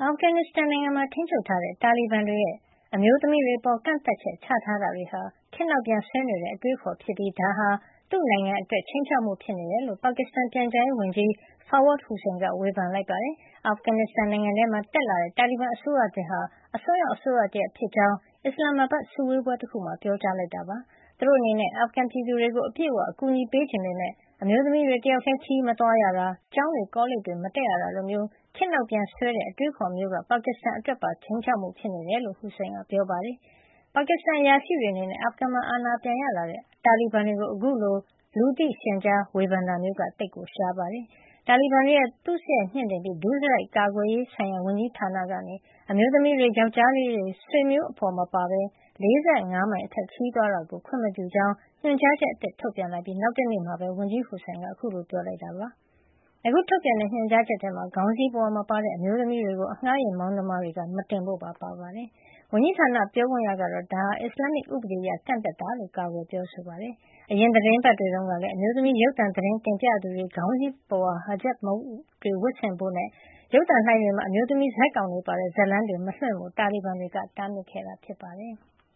အာဖဂန်နစ္စတန်နိုင်ငံမှာ ထိန်းချုပ်ထားတဲ့ တာလီဘန်တွေရဲ့ အမျိုးသမီးတွေအပေါ် ကန့်သတ်ချက်ချထားတာတွေဟာ ခေတ်နောက်ပြန်ဆွဲနေတဲ့ အတွေးအခေါ်ဖြစ်ပြီး ဒါဟာ သူ့နိုင်ငံအတွက် ခြိမ်းခြောက်မှုဖြစ်နေတယ်လို့ ပါကစ္စတန်ပြန်ကြားရေးဝန်ကြီး Fawad Hussain က ဝေဖန်လိုက်ပါတယ်။ အာဖဂန်နစ္စတန်နိုင်ငံထဲမှာ တက်လာတဲ့ တာလီဘန်အစိုးရသစ်ဟာ အစွန်းရောက်အစိုးရတရပ်ဖြစ်ကြောင်း အစ္စလာမ္မာဘတ် စုဝေးပွဲတခုမှာ ပြောကြားလိုက်တာပါ။ သူတို့အနေနဲ့ အာဖဂန်ပြည်သူတွေကို အပြည့်အဝ အကူအညီပေးချင်ပေမယ့် အမျိုးသမီးတွေ တယောက်တည်း ခရီးမသွားရတာ၊ ကျောင်းတွေ ကောလိပ်တွေ မတက်ရတာလိုမျိုး ခေတ်နောက်ပြန်ဆွဲတဲ့ အတွေးအခေါ်မျိုးက ပါကစ္စတန်အတွက်ပါ ခြိမ်းခြောက်မှု ဖြစ်နေတယ်လို့ Hussain ကပြောပါတယ်။ ပါကစ္စတန်အရာရှိတွေအနေနဲ့ အာဖဂန်မှာ အာဏာပြန်ရလာတဲ့ တာလီဘန်တွေကို အခုလို လူသိရှင်ကြား ဝေဖန်တာမျိုးက သိပ်ရှားပါတယ်။ တာလီဘန်တွေရဲ့ သုစရိုက်မြှင့်တင်ပြီး ဒုစရိုက်ကာကွယ်ရေးဆိုင်ရာ ဝန်ကြီးဌာနကနေ အမျိုးသမီးတွေ၊ ယောက်ျားလေးတွေ ဆွေမျိုးအဖော်မပါဘဲ ၄၅ မိုင်အထက် ခရီးသွားတာကို ခွင့်မပြုကြောင်း ညွှန်ကြားချက်အသစ် ထုတ်ပြန်လိုက်ပြီး နောက်တနေ့မှာပဲ ဝန်ကြီး Hussain က အခုလို ပြောလိုက်တာပါ။ အခုထုတ်ပြန်တဲ့ ညွှန်ကြားချက်ထဲမှာ ခေါင်းစည်းပုဝါမပါတဲ့ အမျိုးသမီးတွေကို အငှားယာဉ်မောင်းသမားတွေက မတင်ဖို့ပါ ပါရှိပါတယ်။ ဝန်ကြီးဌာန ပြောခွင့်ရကတော့ ဒါဟာ အစ္စလာမ္မစ် ဥပဒေအရ ကန့်သတ်တာလို့ ကာကွယ်ပြောဆိုပါတယ်။ အရင်သီတင်းပတ်တွေတုန်းကလည်း အမျိုးသမီး ရုပ်သံသတင်းတင်ပြသူတွေ ခေါင်းစည်းပုဝါ hijab တွေ ဝတ်ဆင်ဖို့နဲ့ ရုပ်သံလိုင်းတွေမှာ အမျိုးသမီးဇာတ်ကောင်တွေပါတဲ့ ဇာတ်လမ်းတွေ မလွှင့်ဖို့ တာလီဘန်တွေက တားမြစ်ခဲ့တာ ဖြစ်ပါတယ်။